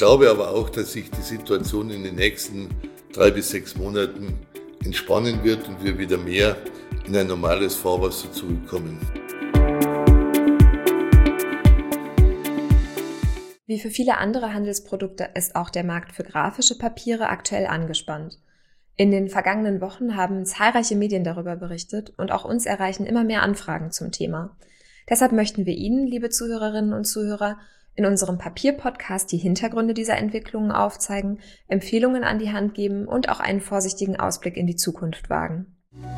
glaube aber auch, dass sich die Situation in den nächsten 3 bis 6 Monaten entspannen wird und wir wieder mehr in ein normales Fahrwasser zurückkommen. Wie für viele andere Handelsprodukte ist auch der Markt für grafische Papiere aktuell angespannt. In den vergangenen Wochen haben zahlreiche Medien darüber berichtet und auch uns erreichen immer mehr Anfragen zum Thema. Deshalb möchten wir Ihnen, liebe Zuhörerinnen und Zuhörer, in unserem Papier-Podcast die Hintergründe dieser Entwicklungen aufzeigen, Empfehlungen an die Hand geben und auch einen vorsichtigen Ausblick in die Zukunft wagen.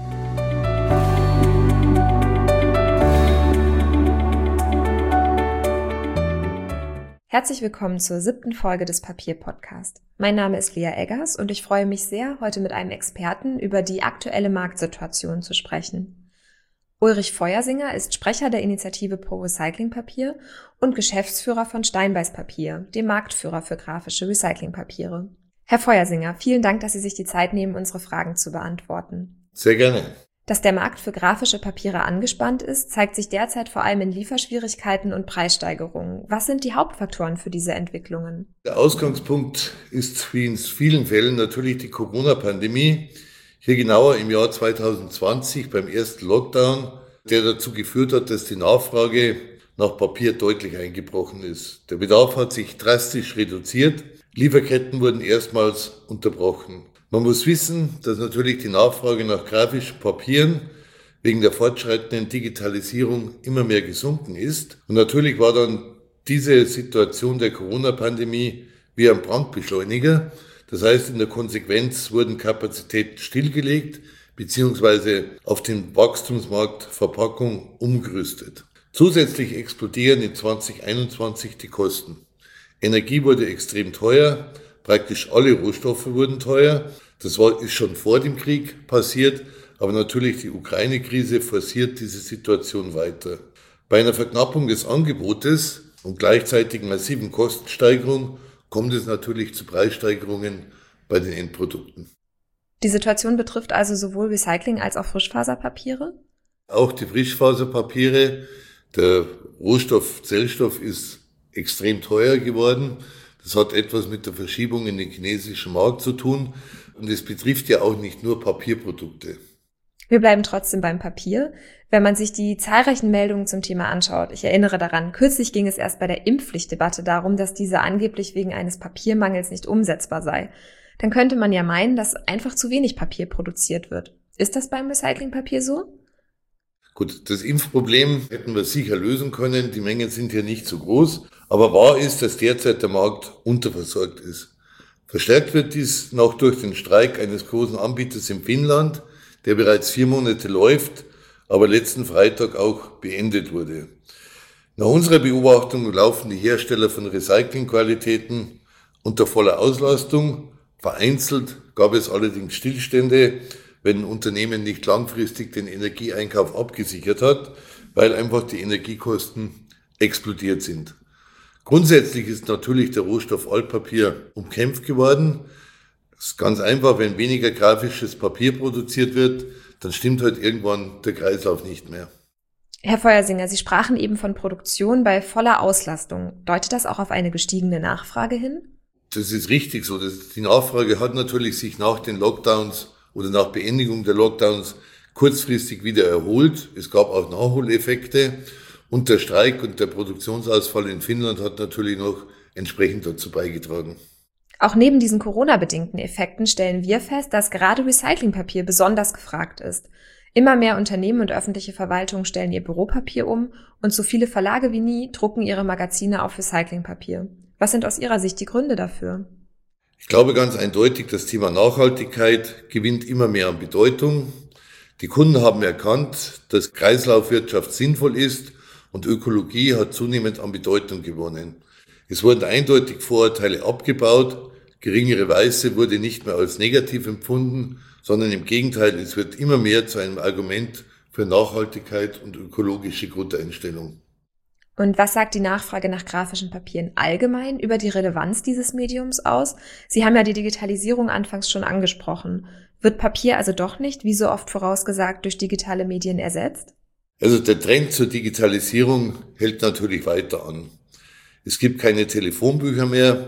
Herzlich willkommen zur 7. Folge des Papier-Podcast. Mein Name ist Lea Eggers und ich freue mich sehr, heute mit einem Experten über die aktuelle Marktsituation zu sprechen. Ulrich Feuersinger ist Sprecher der Initiative Pro Recyclingpapier und Geschäftsführer von Steinbeis Papier, dem Marktführer für grafische Recyclingpapiere. Herr Feuersinger, vielen Dank, dass Sie sich die Zeit nehmen, unsere Fragen zu beantworten. Sehr gerne. Dass der Markt für grafische Papiere angespannt ist, zeigt sich derzeit vor allem in Lieferschwierigkeiten und Preissteigerungen. Was sind die Hauptfaktoren für diese Entwicklungen? Der Ausgangspunkt ist wie in vielen Fällen natürlich die Corona-Pandemie. Hier genauer im Jahr 2020 beim ersten Lockdown, der dazu geführt hat, dass die Nachfrage nach Papier deutlich eingebrochen ist. Der Bedarf hat sich drastisch reduziert. Lieferketten wurden erstmals unterbrochen. Man muss wissen, dass natürlich die Nachfrage nach grafischen Papieren wegen der fortschreitenden Digitalisierung immer mehr gesunken ist. Und natürlich war dann diese Situation der Corona-Pandemie wie ein Brandbeschleuniger. Das heißt, in der Konsequenz wurden Kapazitäten stillgelegt bzw. auf den Wachstumsmarkt Verpackung umgerüstet. Zusätzlich explodieren in 2021 die Kosten. Energie wurde extrem teuer, praktisch alle Rohstoffe wurden teuer. Das ist schon vor dem Krieg passiert, aber natürlich die Ukraine-Krise forciert diese Situation weiter. Bei einer Verknappung des Angebotes und gleichzeitig massiven Kostensteigerung kommt es natürlich zu Preissteigerungen bei den Endprodukten. Die Situation betrifft also sowohl Recycling als auch Frischfaserpapiere? Auch die Frischfaserpapiere. Der Rohstoff Zellstoff ist extrem teuer geworden. Das hat etwas mit der Verschiebung in den chinesischen Markt zu tun. Und es betrifft ja auch nicht nur Papierprodukte. Wir bleiben trotzdem beim Papier. Wenn man sich die zahlreichen Meldungen zum Thema anschaut, ich erinnere daran, kürzlich ging es erst bei der Impfpflichtdebatte darum, dass diese angeblich wegen eines Papiermangels nicht umsetzbar sei. Dann könnte man ja meinen, dass einfach zu wenig Papier produziert wird. Ist das beim Recyclingpapier so? Gut, das Impfproblem hätten wir sicher lösen können. Die Mengen sind hier nicht so groß. Aber wahr ist, dass derzeit der Markt unterversorgt ist. Verstärkt wird dies noch durch den Streik eines großen Anbieters in Finnland, der bereits 4 Monate läuft, aber letzten Freitag auch beendet wurde. Nach unserer Beobachtung laufen die Hersteller von Recyclingqualitäten unter voller Auslastung. Vereinzelt gab es allerdings Stillstände, wenn ein Unternehmen nicht langfristig den Energieeinkauf abgesichert hat, weil einfach die Energiekosten explodiert sind. Grundsätzlich ist natürlich der Rohstoff Altpapier umkämpft geworden. Es ist ganz einfach, wenn weniger grafisches Papier produziert wird, dann stimmt halt irgendwann der Kreislauf nicht mehr. Herr Feuersinger, Sie sprachen eben von Produktion bei voller Auslastung. Deutet das auch auf eine gestiegene Nachfrage hin? Das ist richtig so. Die Nachfrage hat natürlich sich nach den Lockdowns oder nach Beendigung der Lockdowns kurzfristig wieder erholt. Es gab auch Nachholeffekte. Und der Streik und der Produktionsausfall in Finnland hat natürlich noch entsprechend dazu beigetragen. Auch neben diesen Corona-bedingten Effekten stellen wir fest, dass gerade Recyclingpapier besonders gefragt ist. Immer mehr Unternehmen und öffentliche Verwaltungen stellen ihr Büropapier um und so viele Verlage wie nie drucken ihre Magazine auf Recyclingpapier. Was sind aus Ihrer Sicht die Gründe dafür? Ich glaube ganz eindeutig, das Thema Nachhaltigkeit gewinnt immer mehr an Bedeutung. Die Kunden haben erkannt, dass Kreislaufwirtschaft sinnvoll ist und Ökologie hat zunehmend an Bedeutung gewonnen. Es wurden eindeutig Vorurteile abgebaut, geringere Weiße wurde nicht mehr als negativ empfunden, sondern im Gegenteil, es wird immer mehr zu einem Argument für Nachhaltigkeit und ökologische Grundeinstellung. Und was sagt die Nachfrage nach grafischen Papieren allgemein über die Relevanz dieses Mediums aus? Sie haben ja die Digitalisierung anfangs schon angesprochen. Wird Papier also doch nicht, wie so oft vorausgesagt, durch digitale Medien ersetzt? Also der Trend zur Digitalisierung hält natürlich weiter an. Es gibt keine Telefonbücher mehr,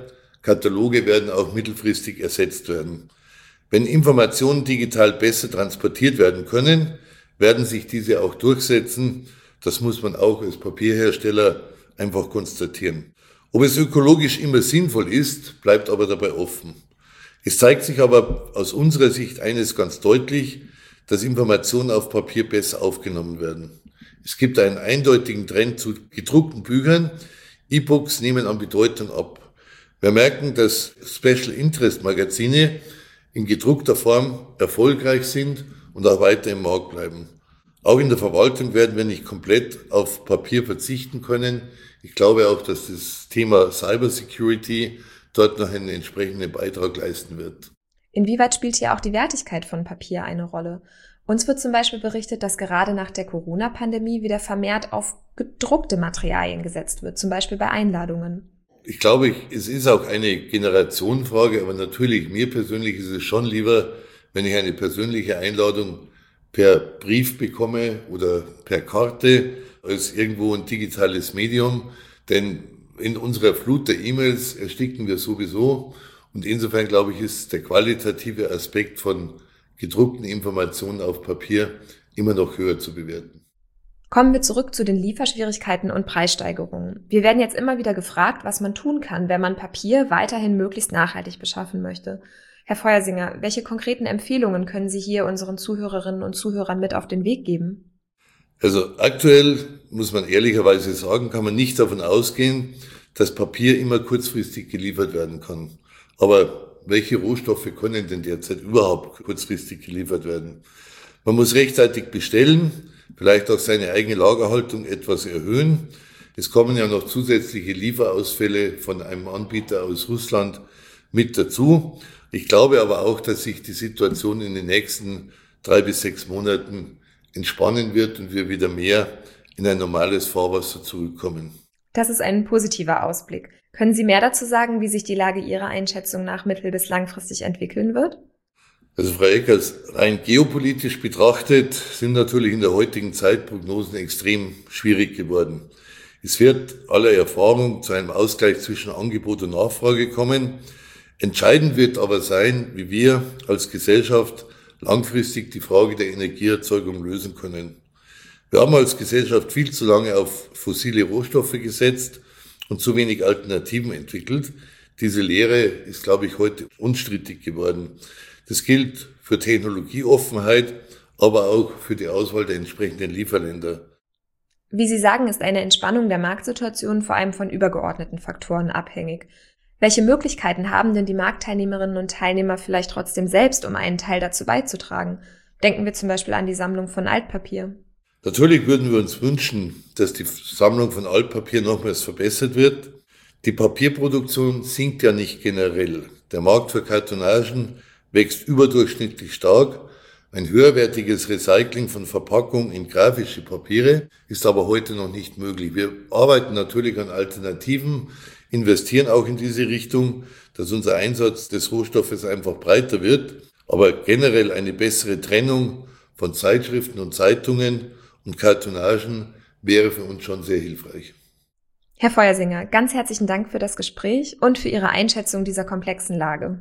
Kataloge werden auch mittelfristig ersetzt werden. Wenn Informationen digital besser transportiert werden können, werden sich diese auch durchsetzen. Das muss man auch als Papierhersteller einfach konstatieren. Ob es ökologisch immer sinnvoll ist, bleibt aber dabei offen. Es zeigt sich aber aus unserer Sicht eines ganz deutlich, dass Informationen auf Papier besser aufgenommen werden. Es gibt einen eindeutigen Trend zu gedruckten Büchern. E-Books nehmen an Bedeutung ab. Wir merken, dass Special Interest Magazine in gedruckter Form erfolgreich sind und auch weiter im Markt bleiben. Auch in der Verwaltung werden wir nicht komplett auf Papier verzichten können. Ich glaube auch, dass das Thema Cybersecurity dort noch einen entsprechenden Beitrag leisten wird. Inwieweit spielt hier auch die Wertigkeit von Papier eine Rolle? Uns wird zum Beispiel berichtet, dass gerade nach der Corona-Pandemie wieder vermehrt auf gedruckte Materialien gesetzt wird, zum Beispiel bei Einladungen. Ich glaube, es ist auch eine Generationenfrage, aber natürlich, mir persönlich ist es schon lieber, wenn ich eine persönliche Einladung per Brief bekomme oder per Karte, als irgendwo ein digitales Medium. Denn in unserer Flut der E-Mails ersticken wir sowieso. Und insofern, glaube ich, ist der qualitative Aspekt von gedruckten Informationen auf Papier immer noch höher zu bewerten. Kommen wir zurück zu den Lieferschwierigkeiten und Preissteigerungen. Wir werden jetzt immer wieder gefragt, was man tun kann, wenn man Papier weiterhin möglichst nachhaltig beschaffen möchte. Herr Feuersinger, welche konkreten Empfehlungen können Sie hier unseren Zuhörerinnen und Zuhörern mit auf den Weg geben? Also aktuell, muss man ehrlicherweise sagen, kann man nicht davon ausgehen, dass Papier immer kurzfristig geliefert werden kann. Aber welche Rohstoffe können denn derzeit überhaupt kurzfristig geliefert werden? Man muss rechtzeitig bestellen, vielleicht auch seine eigene Lagerhaltung etwas erhöhen. Es kommen ja noch zusätzliche Lieferausfälle von einem Anbieter aus Russland mit dazu. Ich glaube aber auch, dass sich die Situation in den nächsten 3 bis 6 Monaten entspannen wird und wir wieder mehr in ein normales Fahrwasser zurückkommen. Das ist ein positiver Ausblick. Können Sie mehr dazu sagen, wie sich die Lage Ihrer Einschätzung nach mittel- bis langfristig entwickeln wird? Also Frau Eckers, rein geopolitisch betrachtet sind natürlich in der heutigen Zeit Prognosen extrem schwierig geworden. Es wird aller Erfahrung zu einem Ausgleich zwischen Angebot und Nachfrage kommen. Entscheidend wird aber sein, wie wir als Gesellschaft langfristig die Frage der Energieerzeugung lösen können. Wir haben als Gesellschaft viel zu lange auf fossile Rohstoffe gesetzt und zu wenig Alternativen entwickelt. Diese Lehre ist, glaube ich, heute unstrittig geworden. Das gilt für Technologieoffenheit, aber auch für die Auswahl der entsprechenden Lieferländer. Wie Sie sagen, ist eine Entspannung der Marktsituation vor allem von übergeordneten Faktoren abhängig. Welche Möglichkeiten haben denn die Marktteilnehmerinnen und Teilnehmer vielleicht trotzdem selbst, um einen Teil dazu beizutragen? Denken wir zum Beispiel an die Sammlung von Altpapier. Natürlich würden wir uns wünschen, dass die Sammlung von Altpapier nochmals verbessert wird. Die Papierproduktion sinkt ja nicht generell. Der Markt für Kartonagen wächst überdurchschnittlich stark. Ein höherwertiges Recycling von Verpackung in grafische Papiere ist aber heute noch nicht möglich. Wir arbeiten natürlich an Alternativen, investieren auch in diese Richtung, dass unser Einsatz des Rohstoffes einfach breiter wird. Aber generell eine bessere Trennung von Zeitschriften und Zeitungen und Kartonagen wäre für uns schon sehr hilfreich. Herr Feuersinger, ganz herzlichen Dank für das Gespräch und für Ihre Einschätzung dieser komplexen Lage.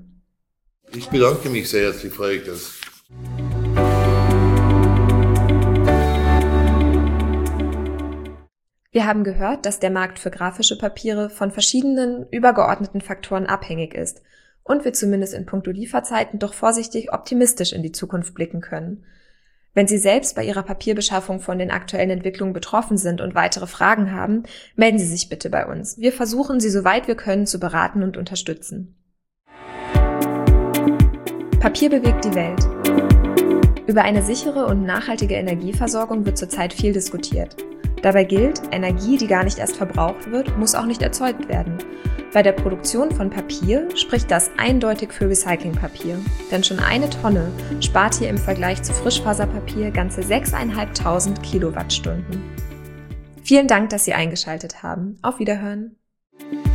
Ich bedanke mich sehr herzlich, Frau Eckers. Wir haben gehört, dass der Markt für grafische Papiere von verschiedenen übergeordneten Faktoren abhängig ist und wir zumindest in puncto Lieferzeiten doch vorsichtig optimistisch in die Zukunft blicken können. Wenn Sie selbst bei Ihrer Papierbeschaffung von den aktuellen Entwicklungen betroffen sind und weitere Fragen haben, melden Sie sich bitte bei uns. Wir versuchen, Sie soweit wir können zu beraten und unterstützen. Papier bewegt die Welt. Über eine sichere und nachhaltige Energieversorgung wird zurzeit viel diskutiert. Dabei gilt, Energie, die gar nicht erst verbraucht wird, muss auch nicht erzeugt werden. Bei der Produktion von Papier spricht das eindeutig für Recyclingpapier. Denn schon 1 Tonne spart hier im Vergleich zu Frischfaserpapier ganze 6.500 Kilowattstunden. Vielen Dank, dass Sie eingeschaltet haben. Auf Wiederhören.